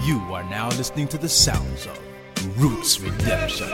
You are now listening to the sounds of Roots Redemption.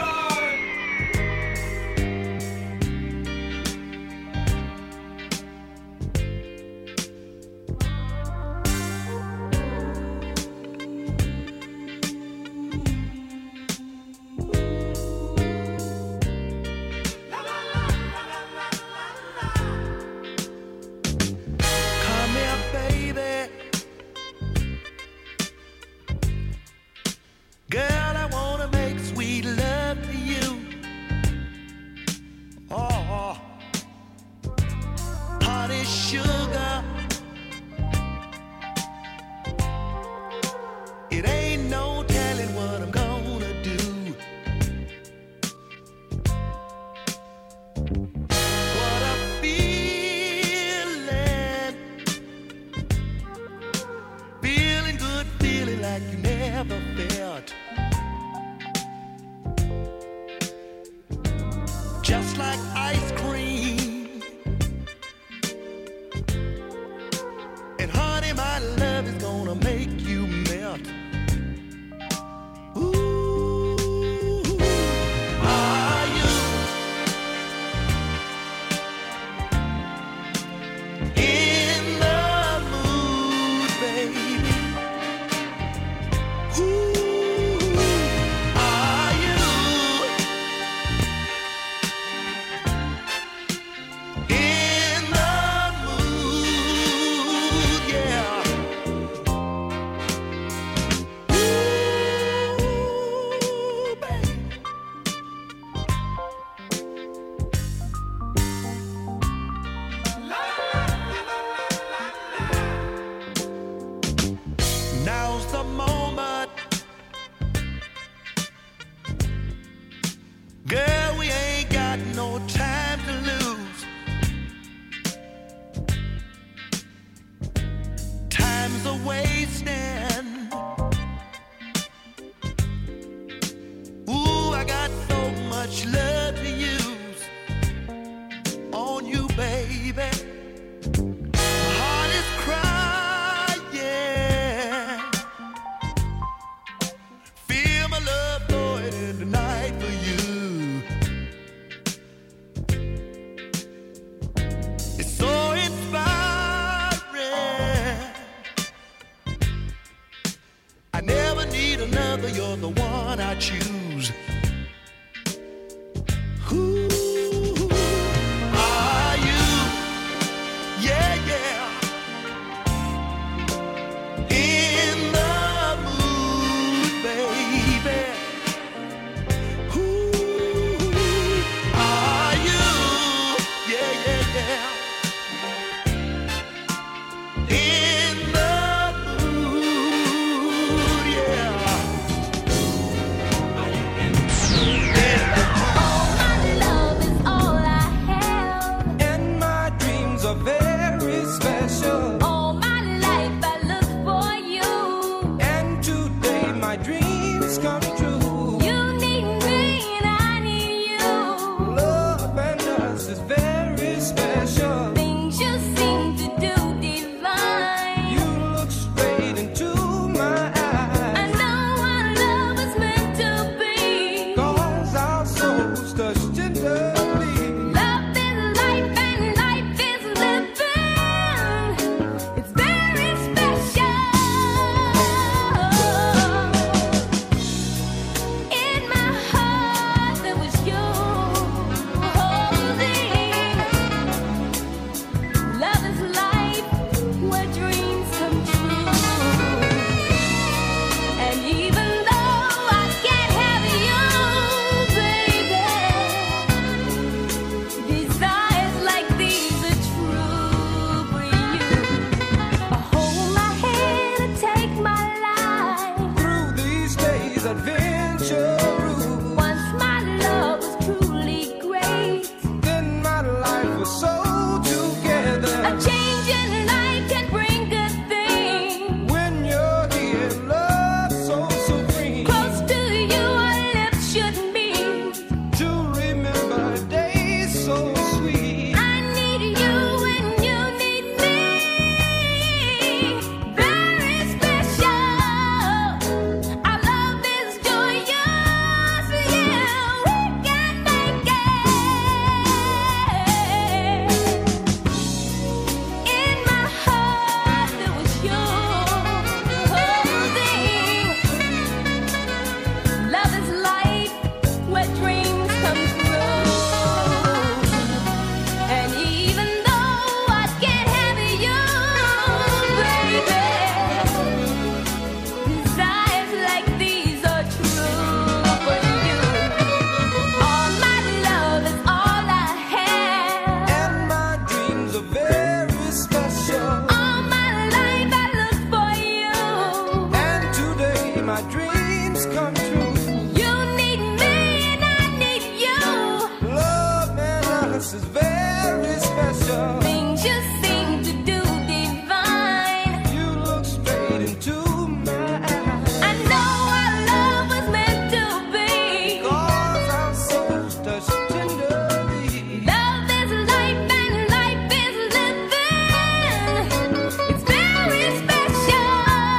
straight into my eyes. I know our love was meant to be. Cause our souls touch tenderly. Love is life and life is living. It's very special.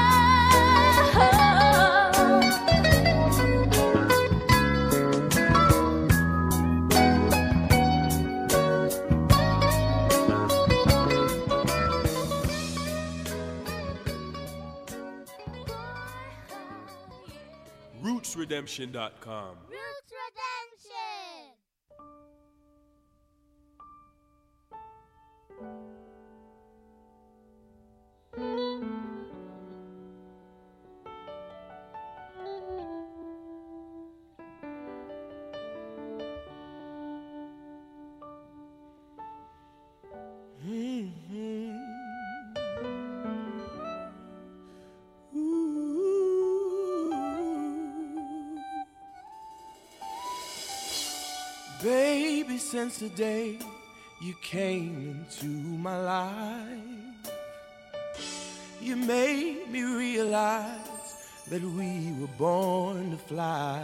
RootsRedemption.com. Roots Redemption. Baby, since the day you came into my life, you made me realize that we were born to fly.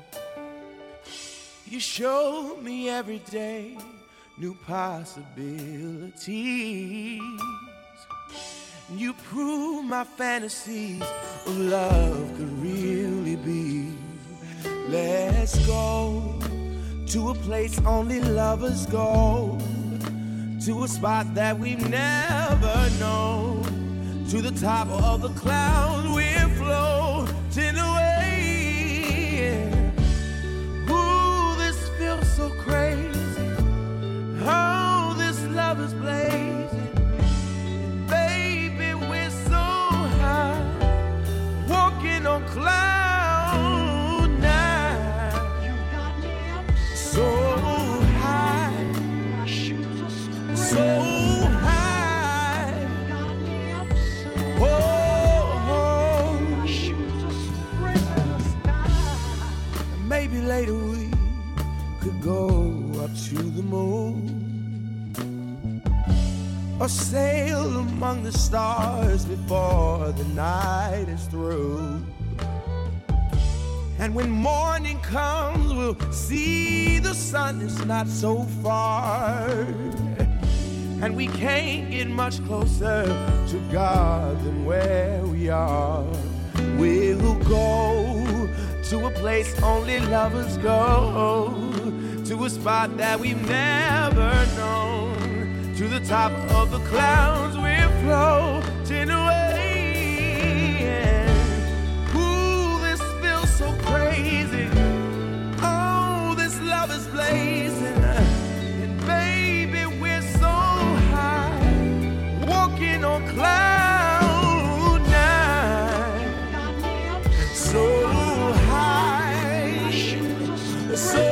You showed me every day new possibilities. You proved my fantasies of love could really be. Let's go to a place only lovers go, to a spot that we've never known, to the top of the clouds we're floating away. Ooh, this feels so crazy, oh, this love is blazing. Baby, we're so high, walking on clouds. So high, so high. Oh, maybe later we could go up to the moon, or sail among the stars before the night is through. And when morning comes, we'll see the sun is not so far. And we can't get much closer to God than where we are. We'll go to a place only lovers go, to a spot that we've never known, to the top of the clouds we're floating away. So crazy, oh, this love is blazing, and baby, we're so high, walking on cloud nine, so high, so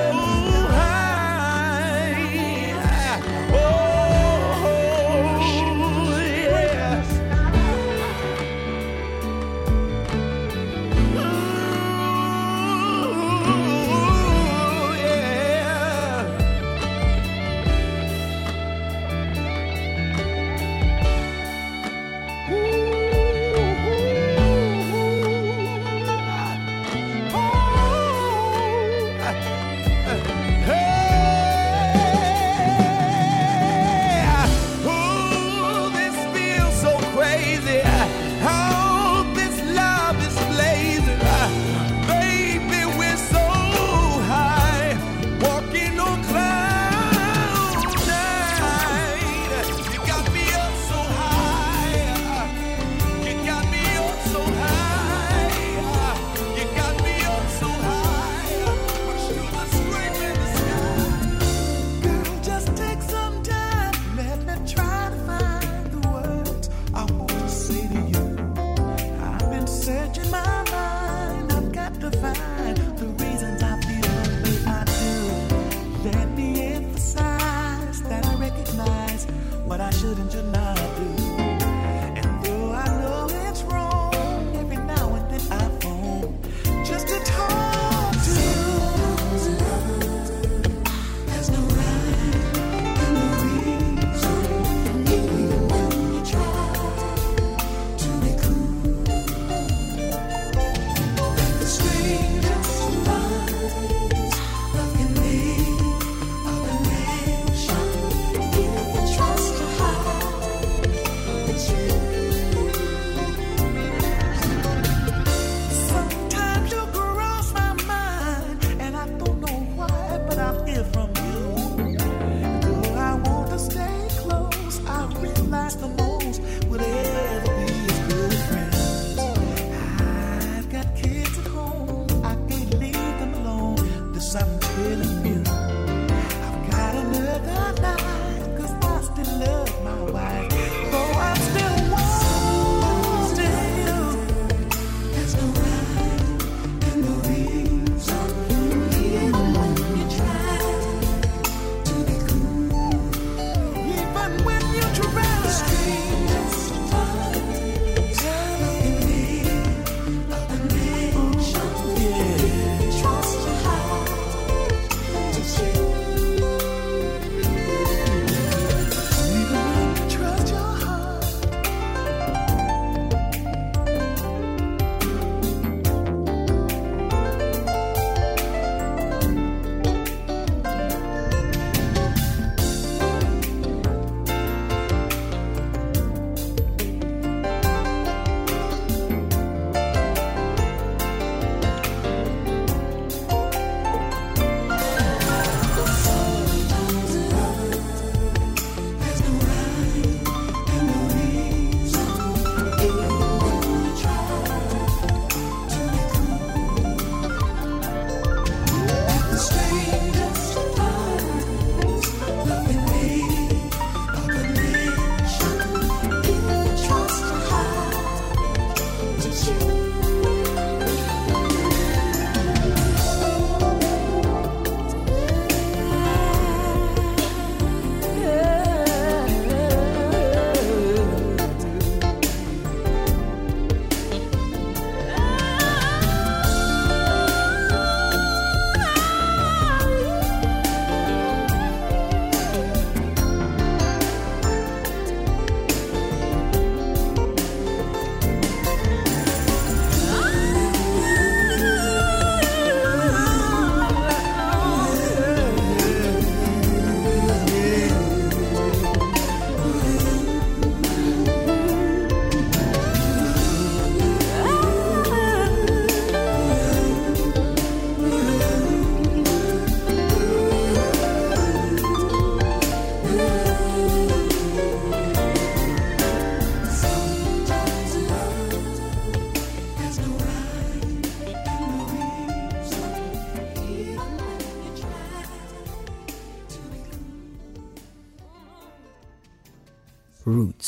high, oh, yeah.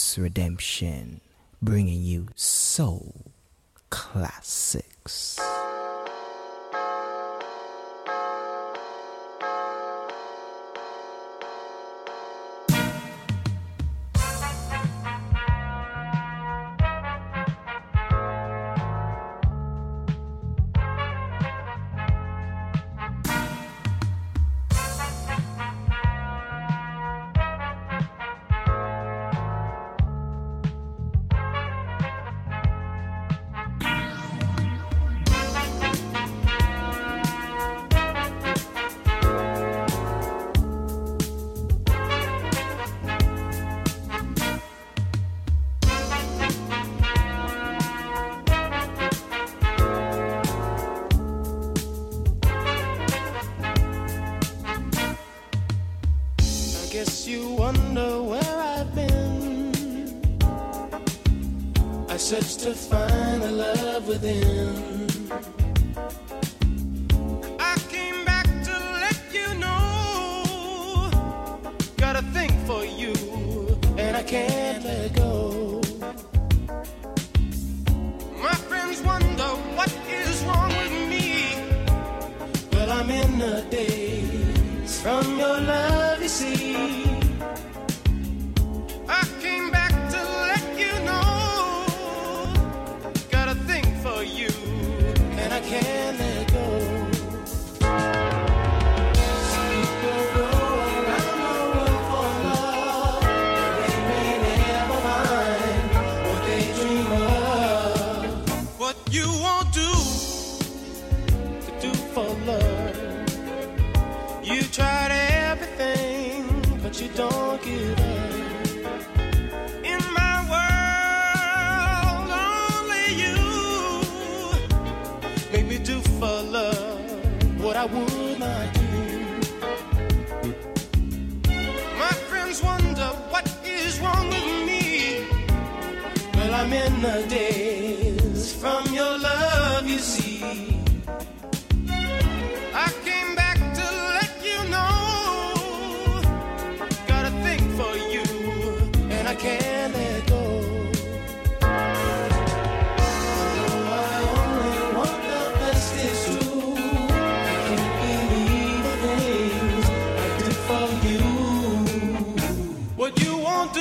Roots Redemption, bringing you soul classics. Guess you wonder where I've been. I searched to find the love within. I came back to let you know. Got a thing for you, and I can't let go. My friends wonder what is wrong with me. Well, I'm in the daze from your love, you see. I came back to let you know. Got a thing for you, and I can't let go. Some people go around the world for love, but they may never find what they dream of. What you won't do to do for love. You tried everything, but you don't give up. In my world, only you make me do for love what I would not do. My friends wonder what is wrong with me. Well, I'm in the daze from your love, you see. I came back to let you know. Got a thing for you, and I can't let go. Though I only want the best, it's true. I can't believe the things I did for you. What you won't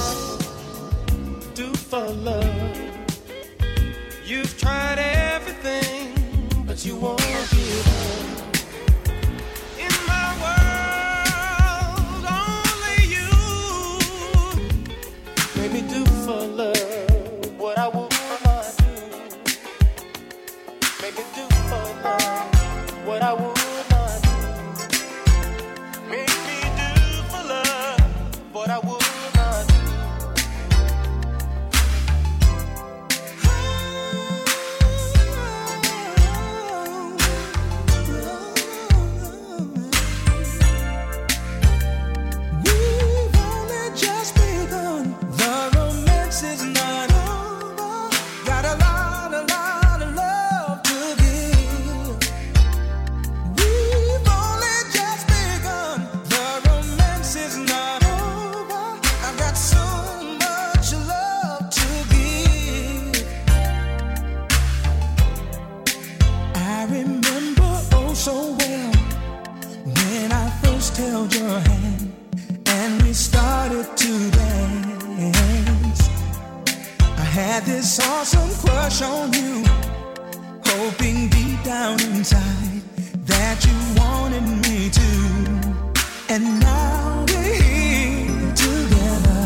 do for love. You've tried everything, but you won't give up. In my world, only you make me do for love what I would not do. Make me do for love what I would not do. Make me do for love what I would not do. We've only just begun. The romance is not over. Got a lot of love to give. We've only just begun. The romance is not over. I've got so much love to give. I remember oh so well when I first held your hand and we started to dance. I had this awesome crush on you, hoping deep down inside that you wanted me to. And now we're here together,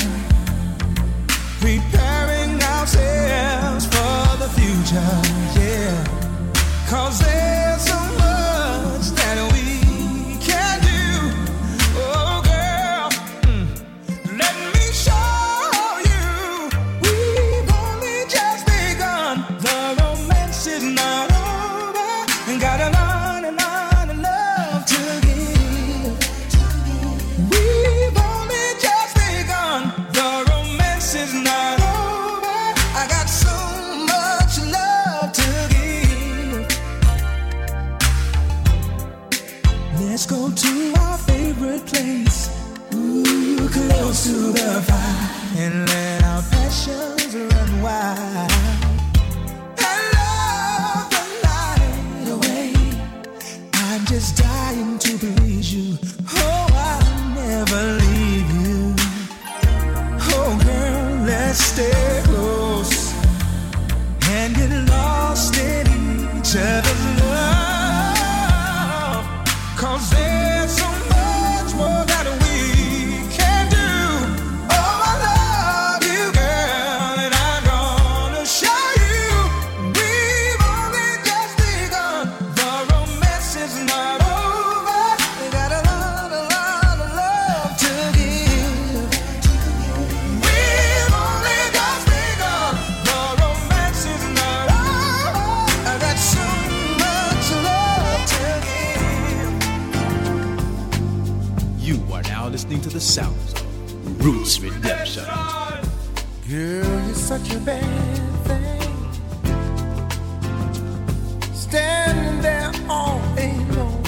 preparing ourselves for the future, yeah. 'Cause there's so much that we can do. Oh girl, let me show you. We've only just begun. The romance is not over. Got a lot of love to give. We've only just begun. The romance is not over. I got so much love to give. Roots Redemption. Girl, you're such a bad thing, standing there all alone,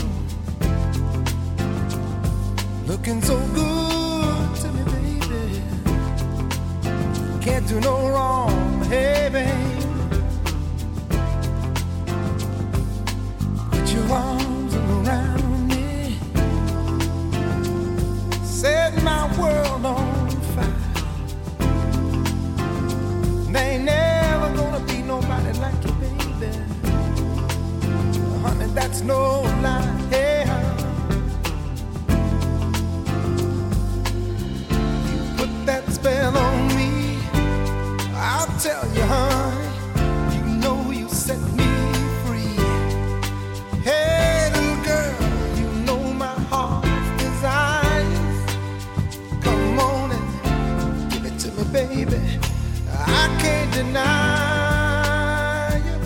looking so good to me, baby. Can't do no wrong, hey, babe. Put your arms around me, set my world on fire. There ain't never gonna be nobody like you, baby. Honey, that's no lie. Hey, you put that spell on me, I'll tell you, honey. You know you set me free. Hey, little girl, you know my heart's desires. Come on and give it to me, baby. I can't deny you.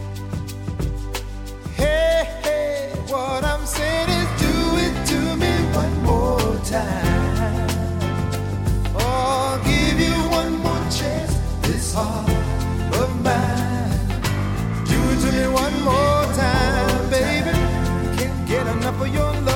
Hey, hey, what I'm saying is do it to me one more time. Oh, I'll give you one more chance, this heart of mine. Do it to me one more time, baby. Can't get enough of your love.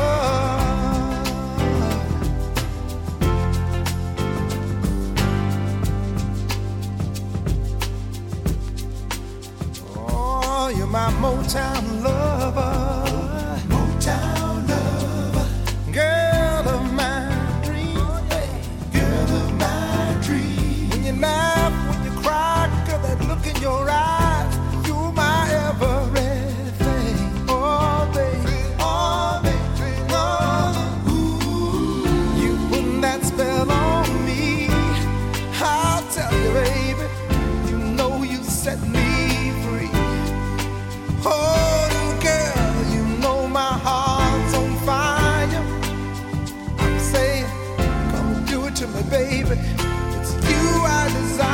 You're my Motown lover, Motown lover, girl of my dreams, girl of my dreams. When you laugh, when you cry, girl, that look in your eyes, you're my everything. Oh, baby, oh, baby, oh, ooh. You put that spell on me, I'll tell you, baby, you know you set me free. Oh, little girl, you know my heart's on fire. I'm saying, come do it to me, baby. It's you I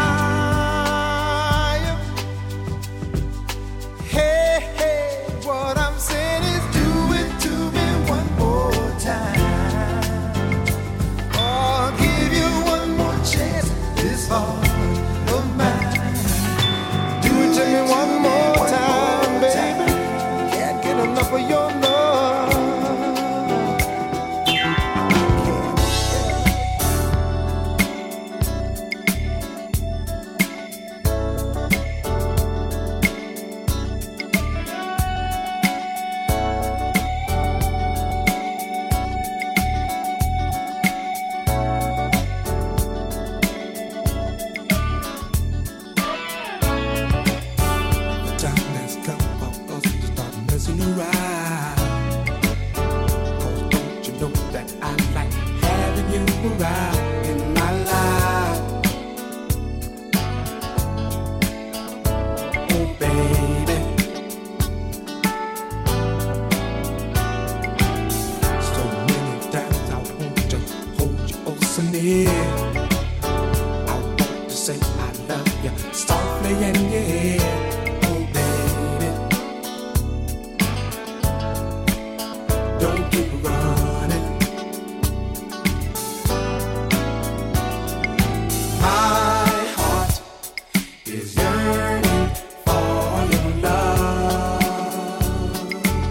desire. Hey, hey, what I'm saying is do it to me one more time. Oh, I'll give you one more chance, this heart of mine. Do it to me one more time. Enough of your love. The time has come for us to start messing around. Cause don't you know that I like having you around in my life? Oh, baby. So many times I want to hold you oh so near. I want to say I love you softly in your ear. Oh, baby. Don't keep running. My heart is yearning for your love.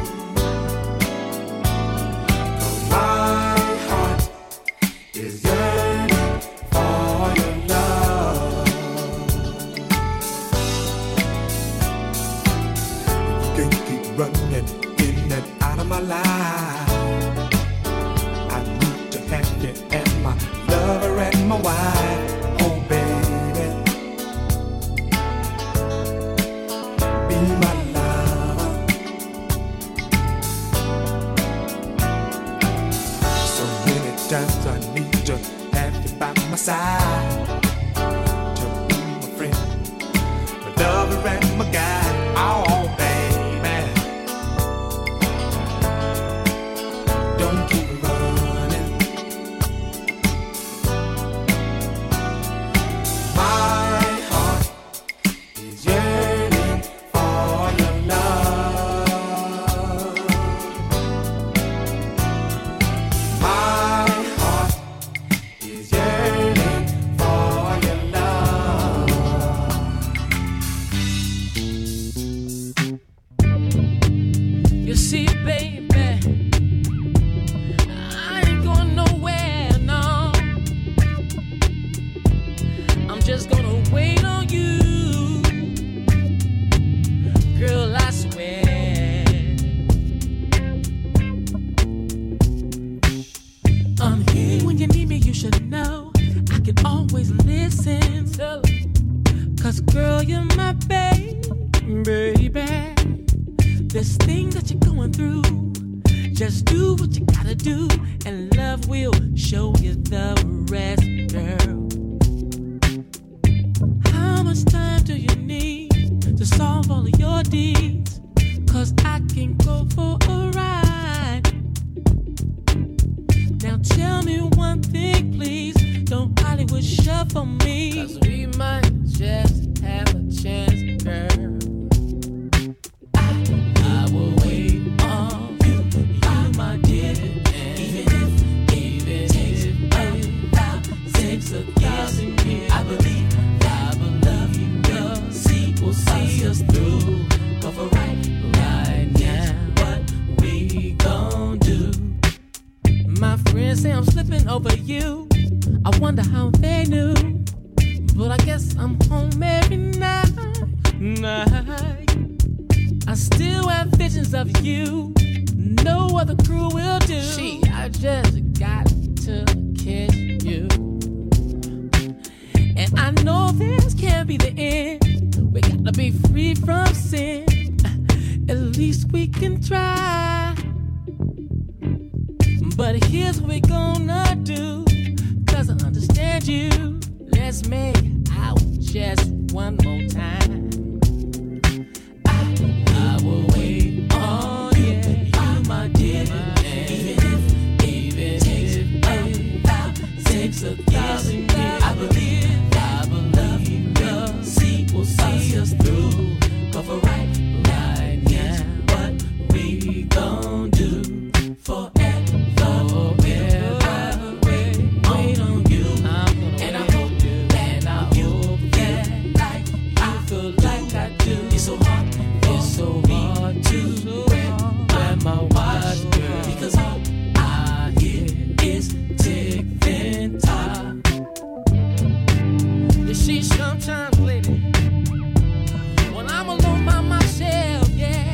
My heart is yearning for your love. You can't keep running in and out of my life. I need to have you as my lover and my wife. Oh, baby, be my lover. So many times I need to have you by my side, to be my friend, my lover and my guide. Oh, baby, don't keep running. My heart is yearning for your this thing that you're going through, just do what you gotta do, and love will show you the rest, girl. How much time do you need to solve all of your deeds? 'Cause I can go for a ride. Now tell me one thing, please. Don't Hollywood shuffle me. 'Cause we might just have a chance, girl. I will wait on you, my dear. And even if about 6,000 years, I believe I will love you, girl. We'll see us through. But for right now, what we gon' do? My friends say I'm slipping over you. I wonder how they knew. But I guess I'm home every night. I still have visions of you. No other crew will do. I just got to kiss you. And I know this can't be the end. We gotta be free from sin. At least we can try. But here's what we gonna do. 'Cause I understand you. Let's make out just one more time. I will wait on you, my dear. Even if about 6,000 years, I believe I will love you, girl. We'll see us through. But for right now, what we gon' do? Forever, wait on you. And I hope that you like you feel like I do. It's so hard to wear my watch, girl. Because all I hear is ticking time. You see, sometimes, lady, when I'm alone by myself, yeah,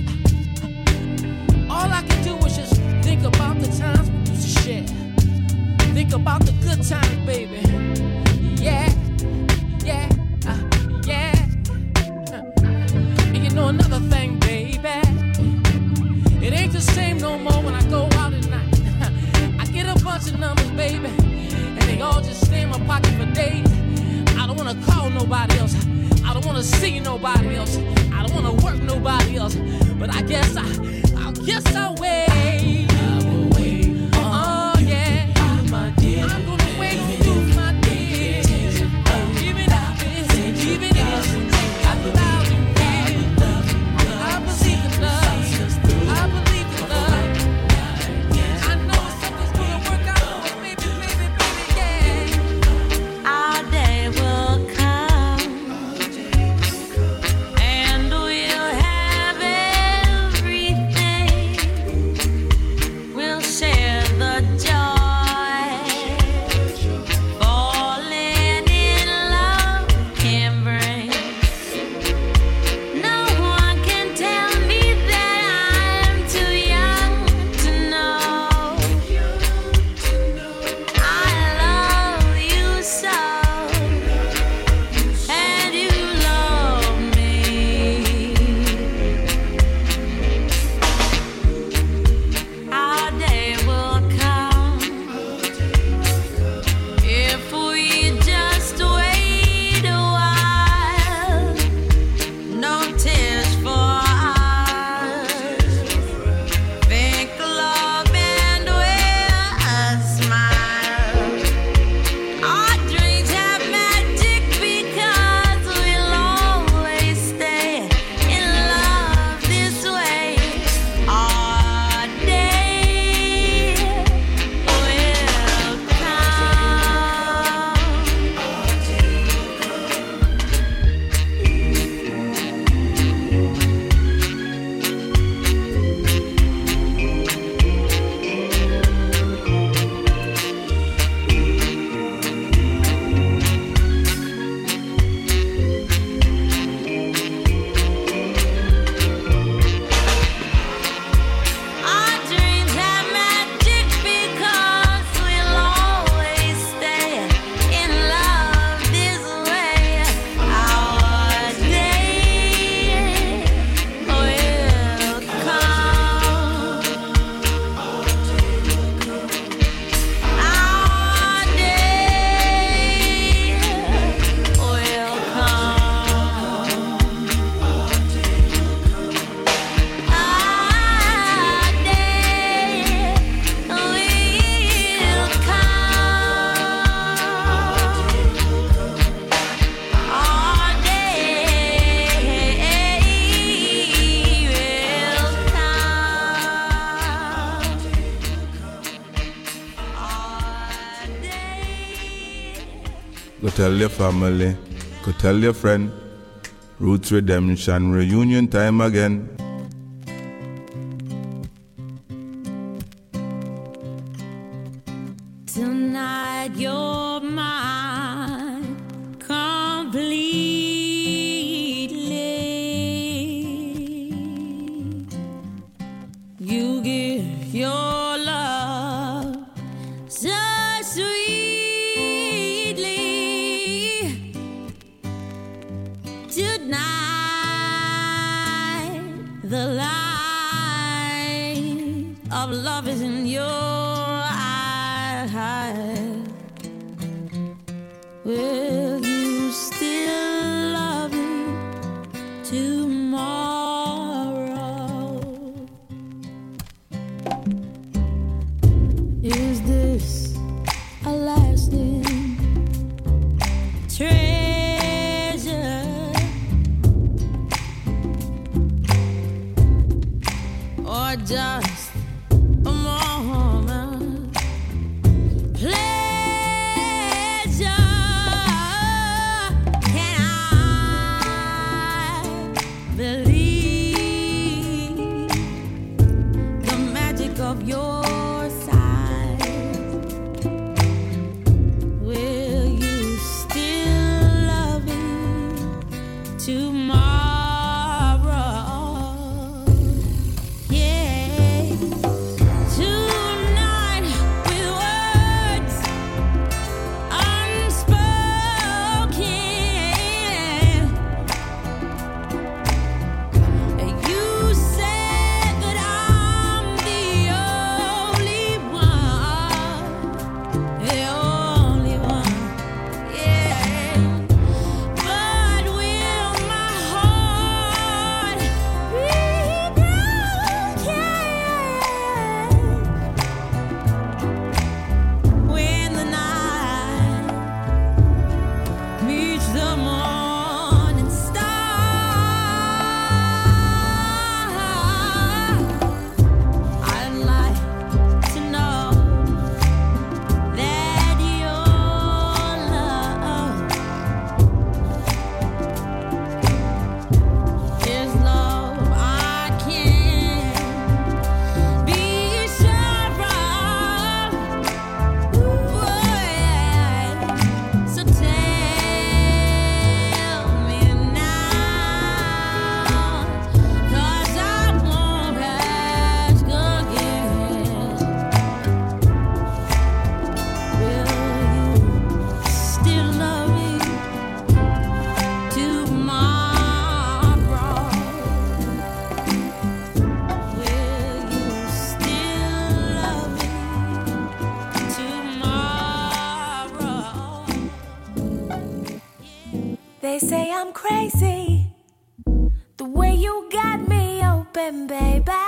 all I can do is just think about the times we used to share. Think about the good times, baby. Yeah, yeah, yeah. And you know another thing, baby, it ain't the same no more when I go out at night. I get a bunch of numbers, baby, and they all just stay in my pocket for days. I don't wanna call nobody else. I don't wanna see nobody else. I don't wanna work nobody else. But I guess I'll wait. I will wait. Oh yeah, my dear. I'm gonna wait for you, my dear. Even if it's 1,000 years, I believe in love. I believe in love. I know something's gonna work out, baby, yeah. Our day will come, and we'll have everything. tell your family, could tell your friend. Roots Redemption, reunion time again. Tonight you're mine completely. You give your love so sweetly. Tonight the light of love is in your eyes. Will you still love me tomorrow? Is this a lasting treasure? Or just a moment pleasure? Can I believe the magic of your sight? Will you still love me tomorrow? Yeah. Tonight with words unspoken, you said that I'm the only one, yeah. But will my heart be broken when the night meets the morning star? I'd like to know that your love is love I can be sure of. Ooh, yeah. So tell me now, 'cause I won't ask again. Will you still love me tomorrow? Will you still love me tomorrow? They say I'm crazy, the way you got me open, baby.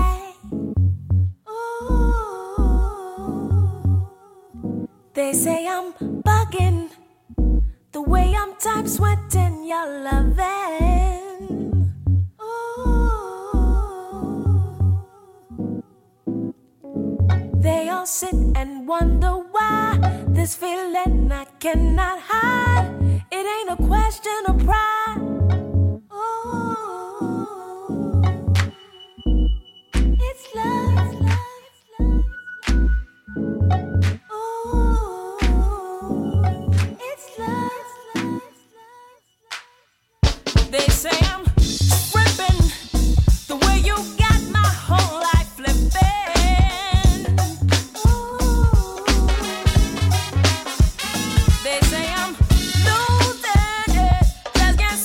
Ooh. They say I'm bugging, the way I'm time sweating your loving. Ooh. They all sit and wonder why this feeling I cannot hide. It ain't a question of pride. Ooh. It's love. Ooh. It's love. They say I'm tripping, the way you got my whole life flipping. Ooh. They say I'm losing it, just can't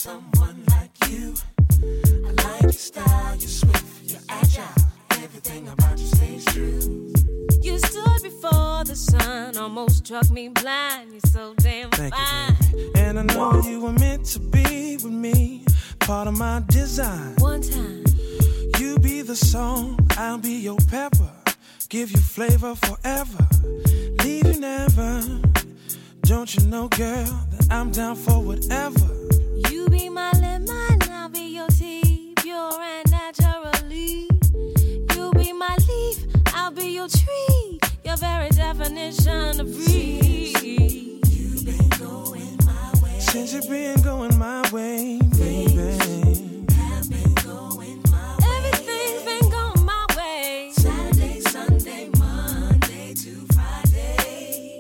someone like you. I like your style, you're swift, you're agile. Everything about you stays true. You stood before the sun, almost struck me blind. You're so damn Thank fine. you, baby. And I know you were meant to be with me, part of my design. One time, You be the song, I'll be your pepper. Give you flavor forever, leave you never. Don't you know, girl, that I'm down for whatever. you be my lemon, I'll be your tea, pure and naturally. You be my leaf, I'll be your tree, your very definition of free. You've been going my way. Since you've been going my way, baby. Have been going my way. Everything's been going my way. Saturday, Sunday, Monday to Friday.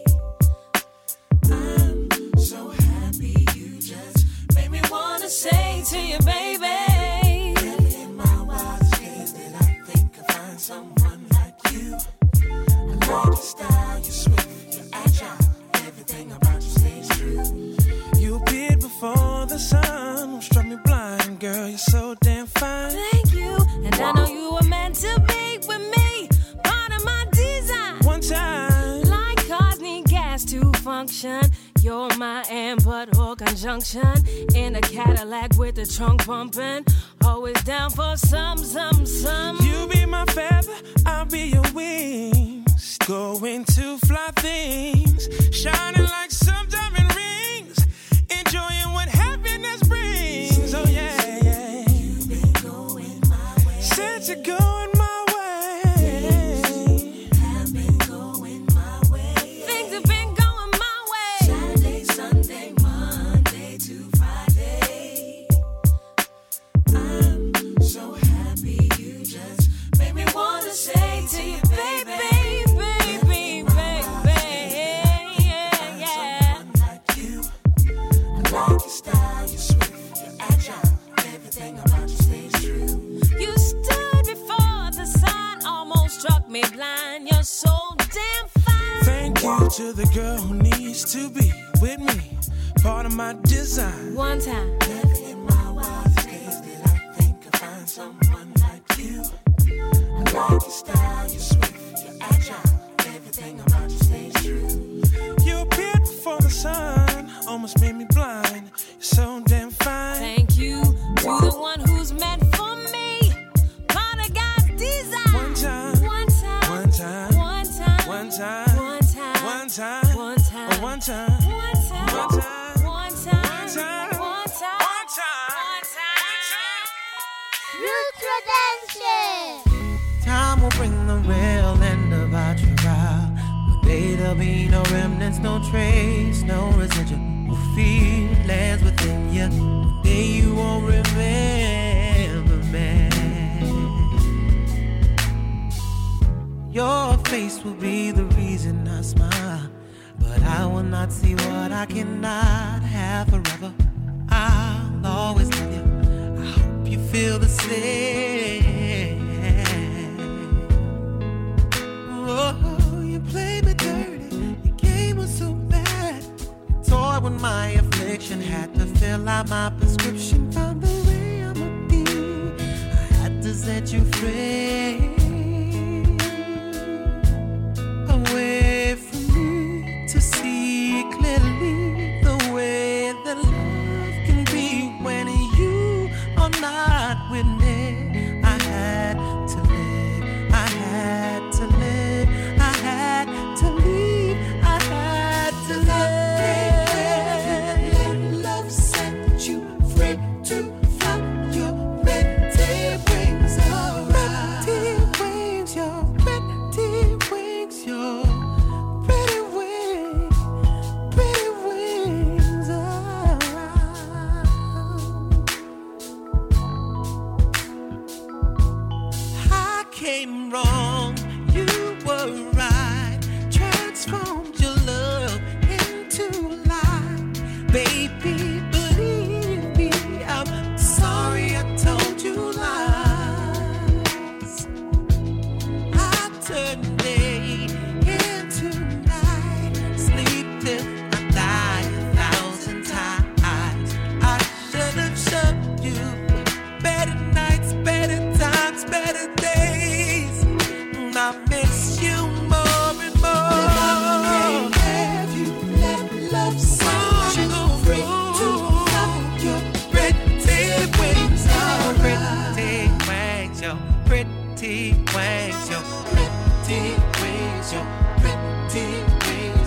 I'm so happy you just made me Wanna say to you, baby, in my wildest days that I think I'll find someone like you. I like your style, you're swift, you're agile. Everything about you stays true. You appeared before the sun, struck me blind, girl. You're so damn fine. thank you. And I know you were meant to be with me, part of my design. One time, Like cars need gas to function. You're my and but or conjunction. In a Cadillac with the trunk bumping. Always down for some. you be my feather, I'll be your wings. Going to fly things, shining like some diamond rings. Enjoying what happiness brings. Oh yeah, yeah. You've been going my way. Since you're going my way. Have been going my way. Things have been going my way. Saturday, Sunday, Monday to Friday. I'm so happy you just made me wanna say to you, baby. Like your style, you're swift, you're agile. Everything about you stays true. You stood before the sun, almost struck me blind. You're so damn fine. Thank you to the girl who needs to be with me, part of my design. One time, In my wildest days that I think I'll find someone like you. I like your style, you're swift, you're agile. Everything about you stays true. You appeared before the sun, almost made me blind. You're so damn fine. thank you to the one who's meant for me, part of God's design. One time, One time, one time, one time, one time, one time, one time, one time, oh, one time, one time, one time, one time, one time, one time, one time, one time. Roots Redemption. Time will bring the real end of our trial. One day there'll be no remnants, no trace, no residual feelings within you. One day you won't remember me. Your face will be the reason I smile, but I will not see what I cannot have forever. I'll always love you. I hope you feel the same. Oh, you played me dirty. Your game was so bad. You toyed with my affliction. Had to fill out my prescription. Found the way I'ma be. I had to set you free. Away from me to see clearly the way that love can be when you are not with me. I had to live, I had to live, I had to leave, I had to live. Let love set you free to fly your red tail wings around.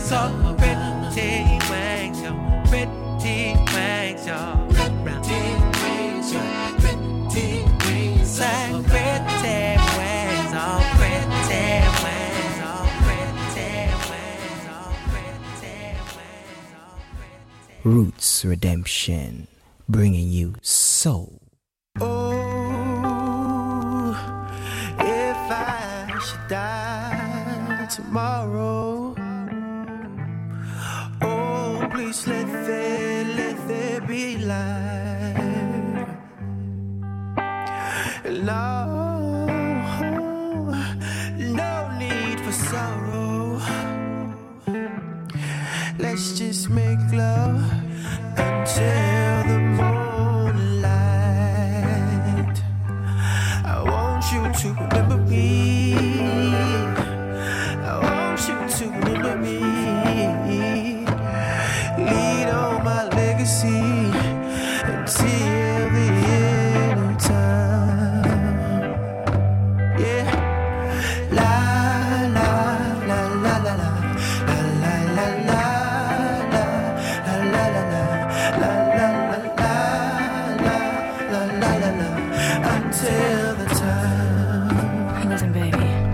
so pretty wings, your pretty wings, your pretty wings, your pretty wings, like pretty wings, oh pretty wings, oh pretty wings, oh pretty wings, oh pretty. Roots Redemption, bringing you soul. Oh, if I should die tomorrow, oh, please let there be light. No need for sorrow. Let's just make love until the morning light. I want you to remember me. I want you to remember me. Lead on my legacy until the end of time. Yeah. La la la la la la la la la la la la la la la la la until the time. Listen, baby.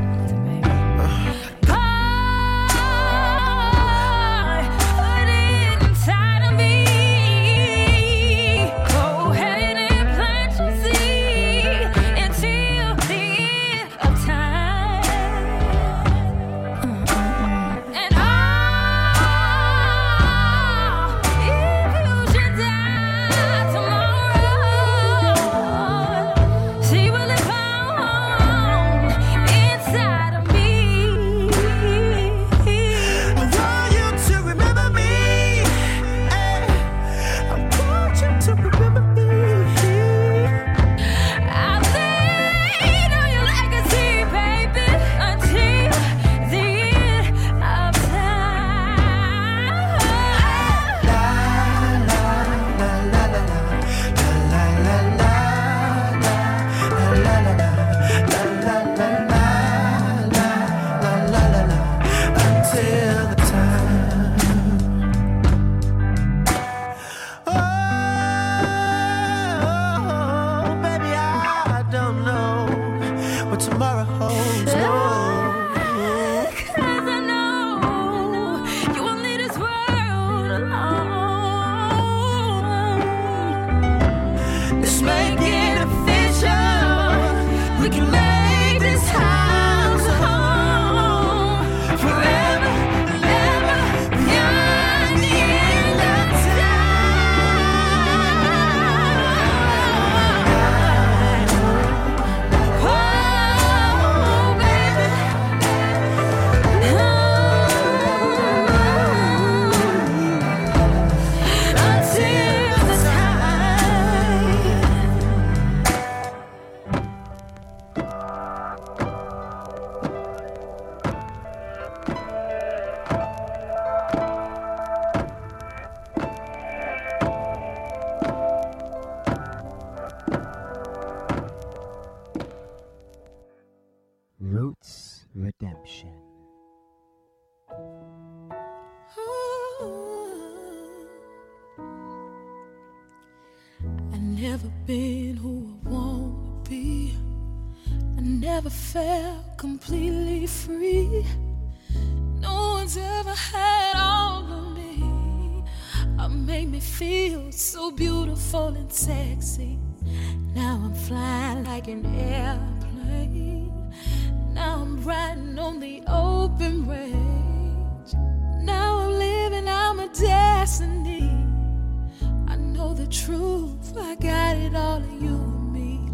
Roots Redemption. I never been who I want to be. I never felt completely free. No one's ever had all of me. I made me feel so beautiful and sexy. Now I'm flying like an airplane. Now I'm riding on the open range. Now I'm living out my destiny. I know the truth, I got it all in you and me.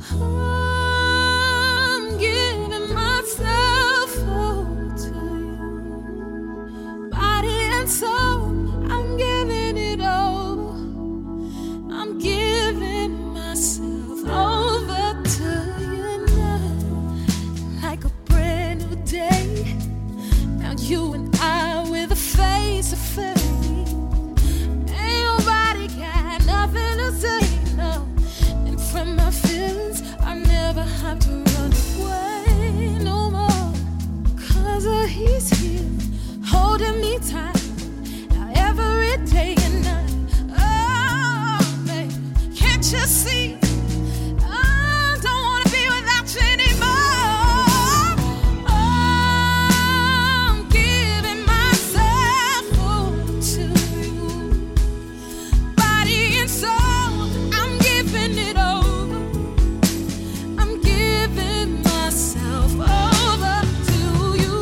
I'm giving myself over to you. Body and soul, I'm giving it over. I'm giving myself over to you now. Like a brand new day. Now you and I with a face to face. Ain't nobody got nothing to say, no. And from my feelings, I never have to run away no more. 'Cause he's here, holding me tight. you see. I don't wanna be without you anymore. I'm giving myself over to you, body and soul. I'm giving it over. I'm giving myself over to you.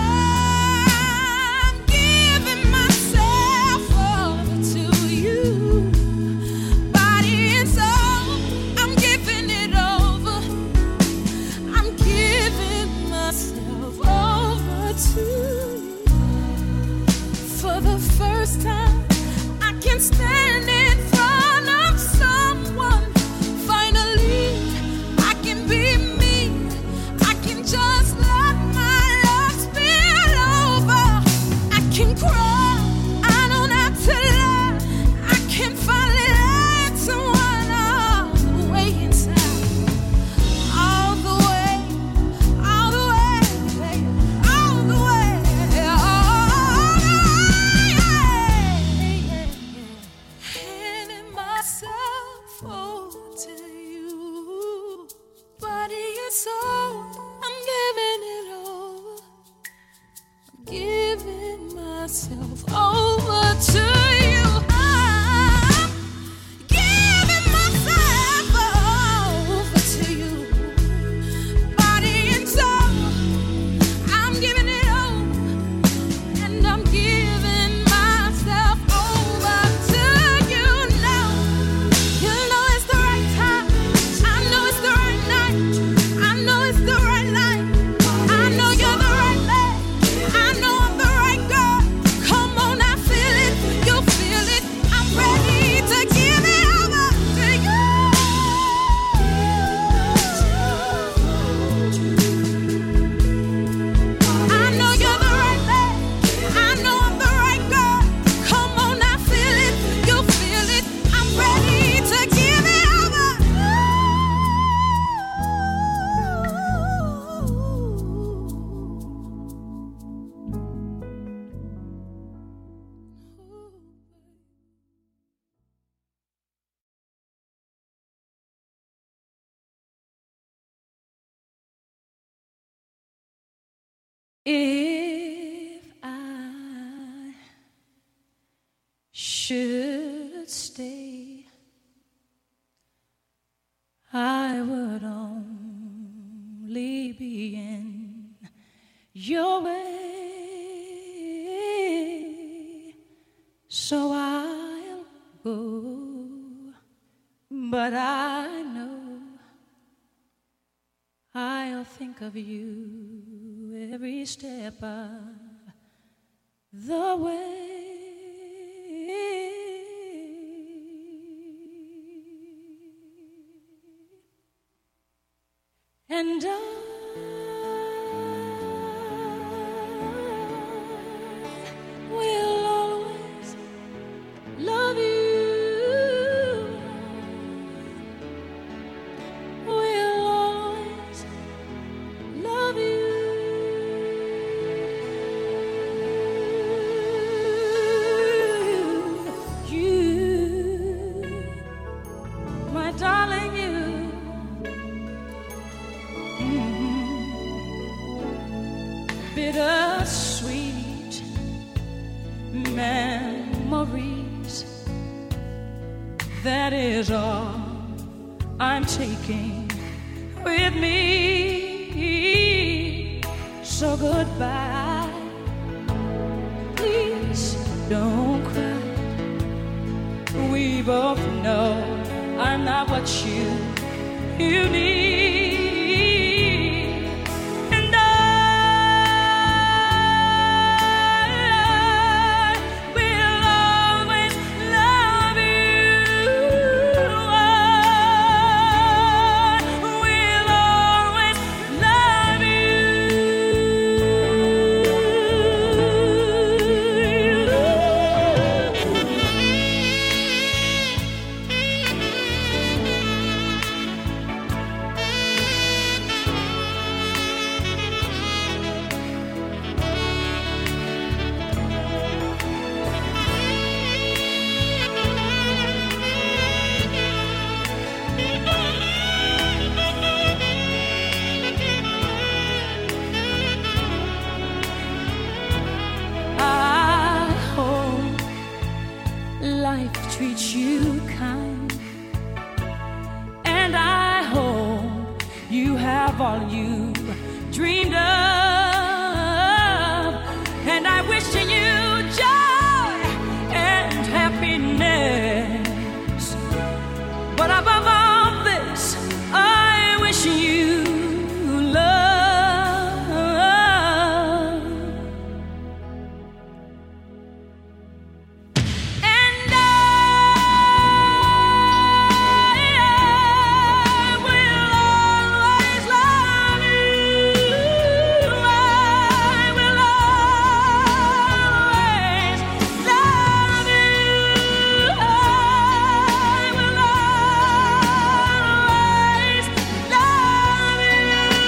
I'm giving myself over to you, body and soul. I'm giving it over. I'm giving myself over to you. For the first time, I can stand in front of someone. Finally, I can be me. I can just let my love spill over. I can cry. I don't have to lie. I can finally let someone all the way inside. All the way, all the way, all the way, all the way. Handing myself over to you, body and soul. I'm giving it over. I'm giving myself over to you. I'm giving myself over to you, body and soul. I'm giving it over, and I'm giving myself over to you now. You know it's the right time. I know it's the right night. I know it's the right night. I know you're the right man. I know I'm the right girl. Come on, I feel it. You feel it. I'm ready to give it over to you. I know you're the right man. I know I'm the right girl. Come on, I feel it. You feel it. I'm ready to give it over. If I should stay, I would only be in your way. So I'll go, but I know I'll think of you every step of the way. And I will always love you. Will always love you. You, my darling, you. Bittersweet memories, that is all I'm taking with me. So goodbye, please don't cry. We both know I'm not what you need. all you dreamed of. And I wish you joy and happiness. But above all this, I wish you love. And I will always love you. I will always love you. I will always love you.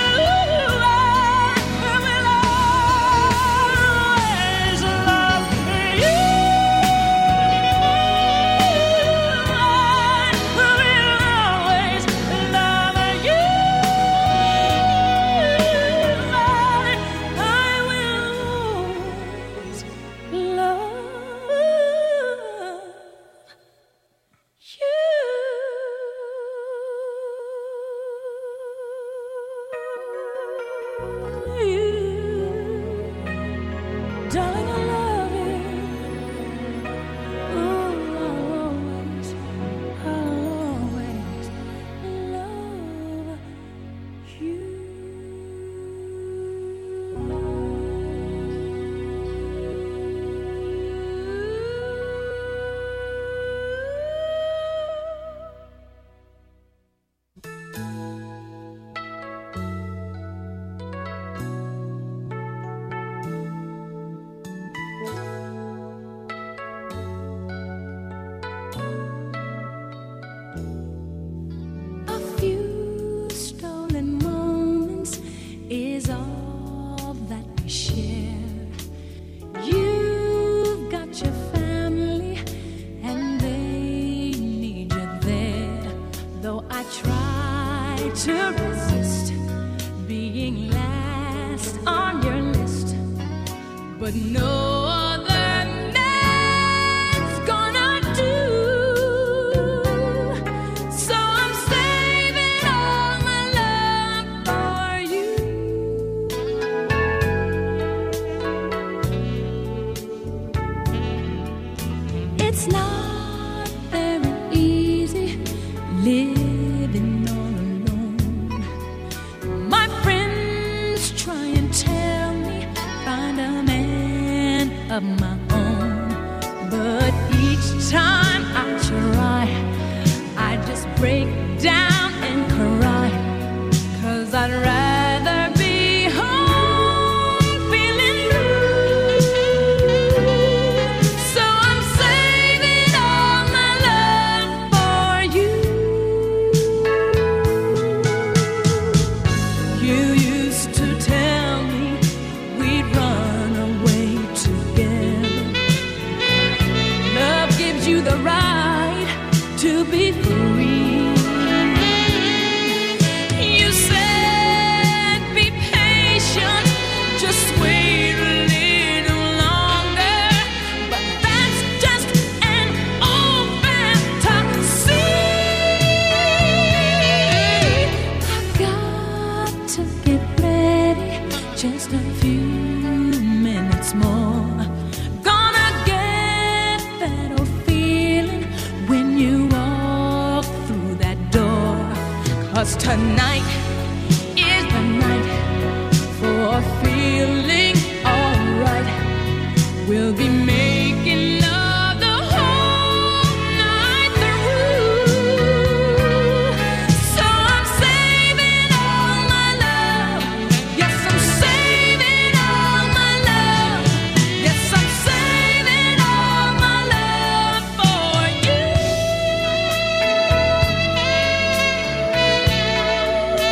Darling, I love you. Ooh, I'll always love you. A few stolen moments is all that we share. You've got your family and they need you there. Though I try to resist being last on your list, but no other man's gonna do. So I'm saving all my love for you. It's not very easy living all alone. My friends try and tell me find a man of my own, but each time I try, I just break down and cry, 'cause I'd rather be home feeling blue. So I'm saving all my love for you. You used to tell me we'd run away together. Love gives you the right to be free. You said be patient, just wait a little longer. But that's just an old fantasy. I've got to get ready, just a few minutes more. Gonna get that old feeling when you walk through that door. 'Cause tonight is the night for feeling alright. We'll be making love the whole night through. So I'm saving all my love. Yes, I'm saving all my love. Yes, I'm saving all my love for you.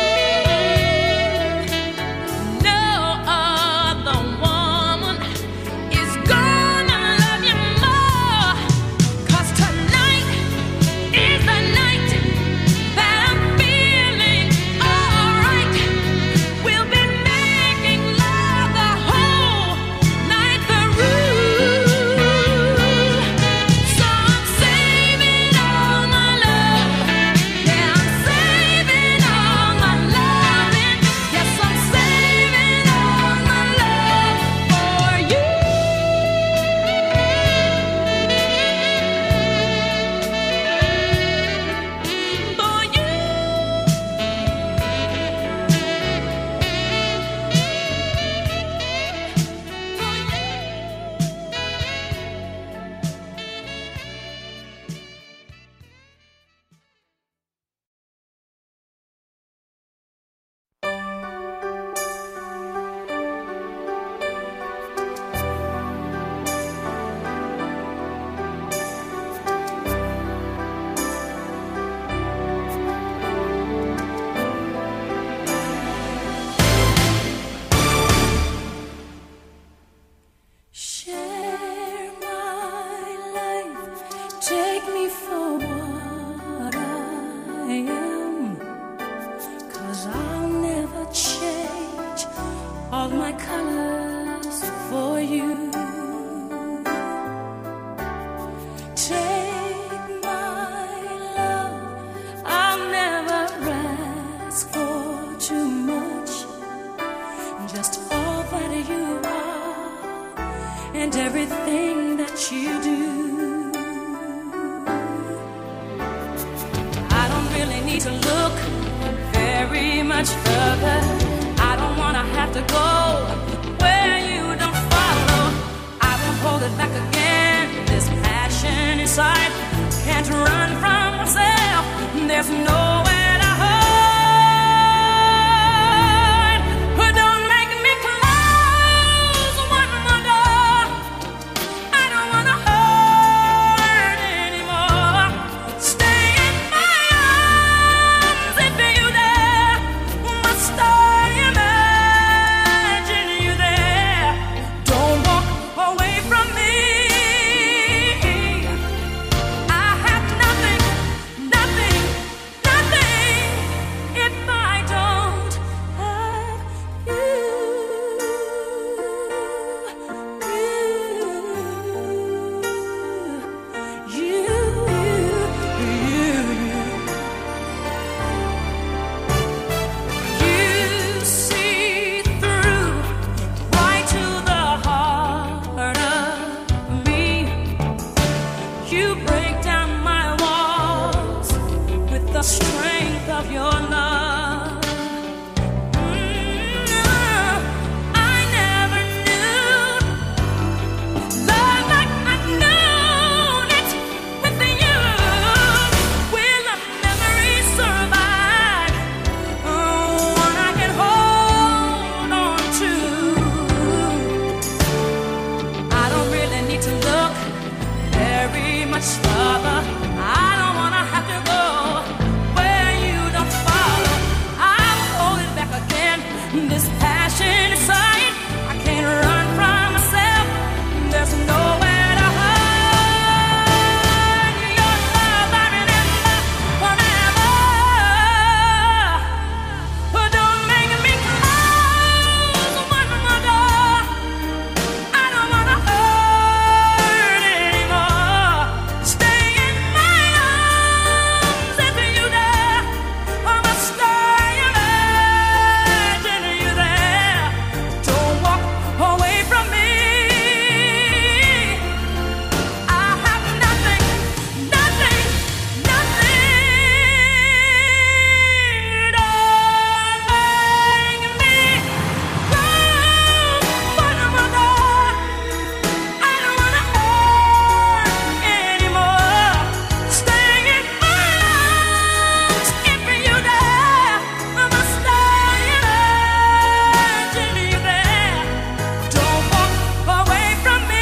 need to look very much further. I don't wanna have to go where you don't follow. I won't hold it back again. This passion inside can't run from myself. There's nowhere to hide. But don't make me close one more door. I don't wanna hurt anymore. Stay in my arms if you're there. Must I imagine you there? Don't walk away from me. I have nothing, nothing, nothing if I don't have you. You see through right to the heart of me. You break down my walls with the strength of your love. I never knew love like I've known it with you. Will the memory survive? One I can hold on to. I don't really need to look very much further. I don't wanna have to go where you don't follow. I will hold it back again. This passion inside, I can't run from myself. There's nowhere to hide. Your love I remember forever. But don't make me close one more door. I don't wanna hurt anymore. Stay in my arms if you're there. I must I imagine you there. Don't walk away from me. I have nothing, nothing, nothing. Don't make me close one more door. I don't wanna hurt anymore. Stay in my arms if you're there. I must I imagine you there. Don't walk away from me.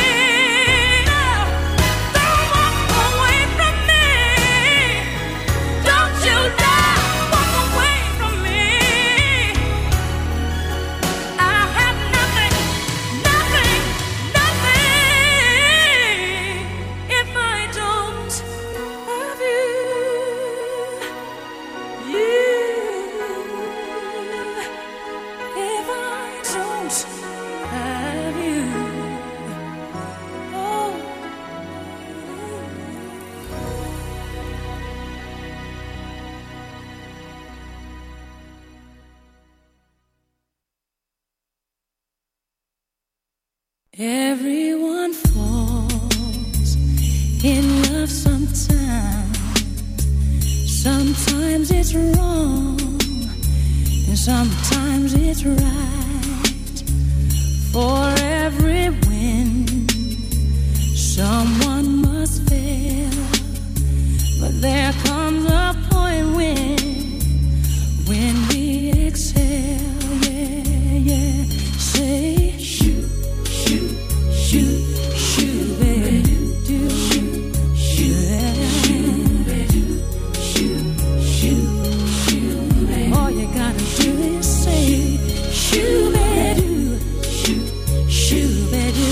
Don't walk away from me. Don't you dare walk away from me. I have nothing, nothing, nothing if I don't have you. If I don't have you. Oh. Everyone falls in love sometimes. Sometimes it's wrong, and sometimes it's right. For every win, someone must fail. But there comes a point when we exhale, yeah, yeah. Say, shoot, shoot, shoot, shoot, baby, do, shoot, shoot, shoot, shoot, shoot. All you gotta do is say, shoot, baby, shoot, shoot, baby,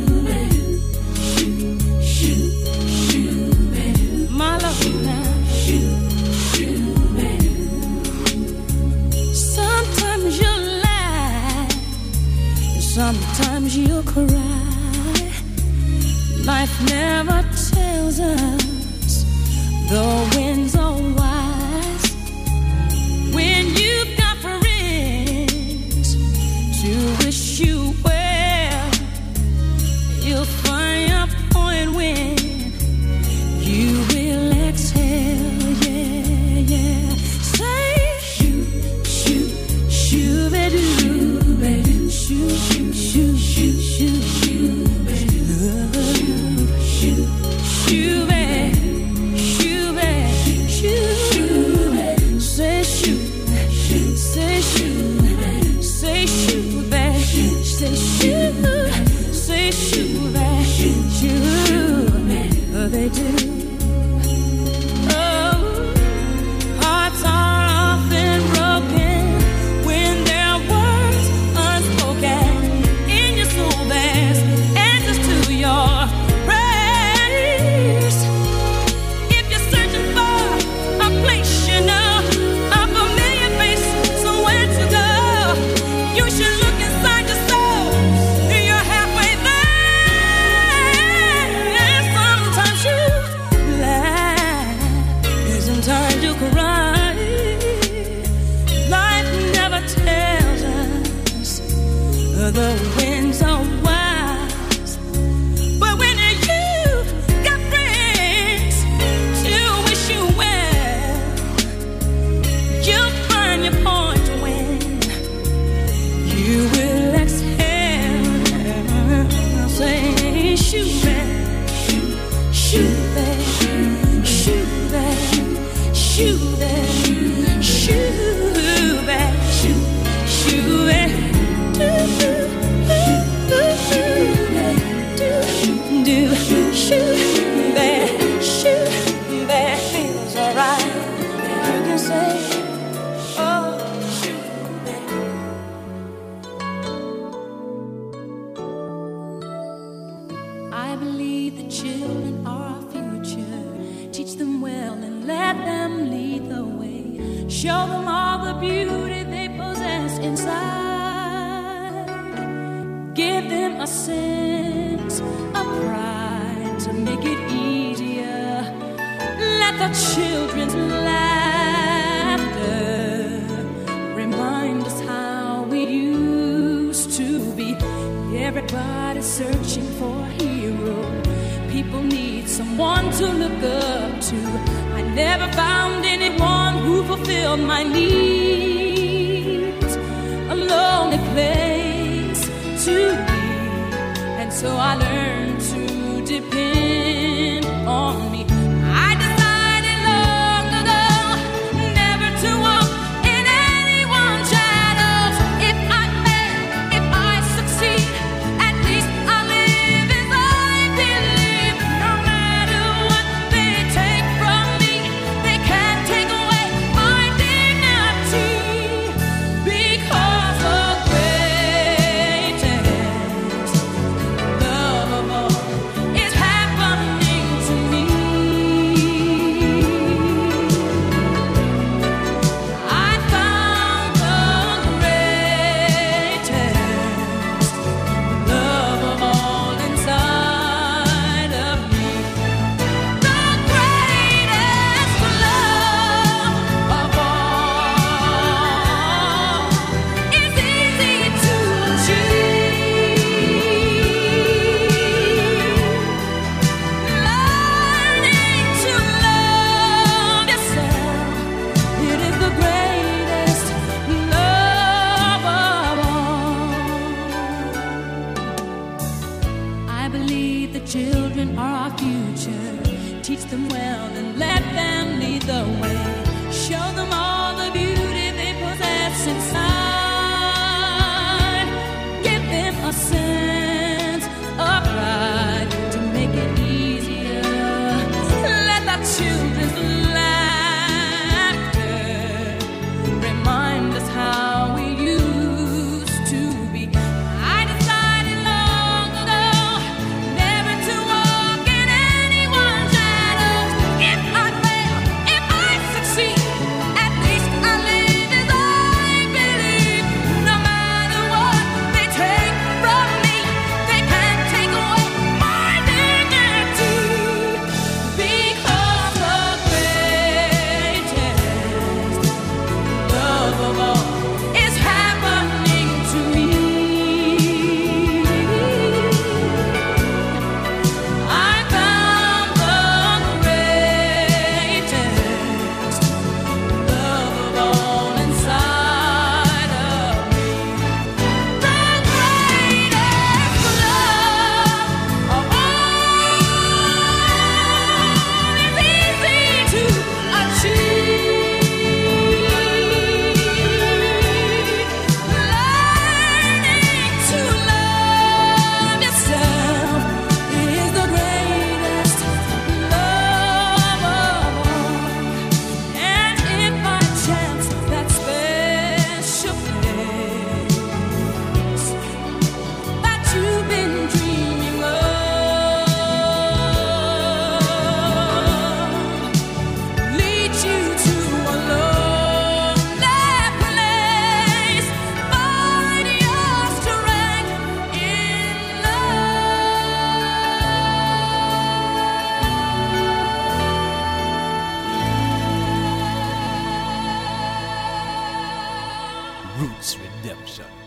shoot, shoot, baby. My love now, shoot, shoot, baby. Sometimes you lie, sometimes you cry. Life never tells us the winds are wise. When you've got friends to wish you well, you'll find a point when you will exhale, yeah, yeah. they do. Oh, hearts are often broken when there are words unspoken. In your soul there's answers to your prayers. If you're searching for a place you know, a familiar face, somewhere to go, you should look inside your soul. You're halfway there. Sometimes you laugh, isn't time to cry. Life never tells us the winds are wise, but when you've got friends to wish you well, you'll find your point when you will exhale. Say, shoot back, shoot back, shoot back, shoot back, shoot back, shoot back. Do shoot back, feels alright. You can say, oh, shoot back. I believe the children are our future. Teach them well and let them lead the way. Show them all the beauty they possess inside. Give them a sense of pride to make it easier. Let the children's laughter remind us how we used to be. Everybody's searching for a hero. People need someone to look up to. I never found anyone who fulfilled my needs. A lonely place to be, and so I learned to depend on me. I decided long ago never to walk in anyone's shadows. If I fail, if I succeed, at least I live as I believe. No matter what they take from me, they can't take away my dignity, because the greatest love of all is happening to me. I found the greatest love of all inside of me. The greatest love of all is easy to achieve. Learning to love yourself, it is the greatest love of all. I believe the children are our future. Teach them well and let them lead the way. Show them all the beauty they possess inside. Give them a sense of pride to make it easier. Let the children's laughter remind us how we used to be. I decided long ago never to walk in anyone's shadows. If I fail, if I succeed, Roots Redemption.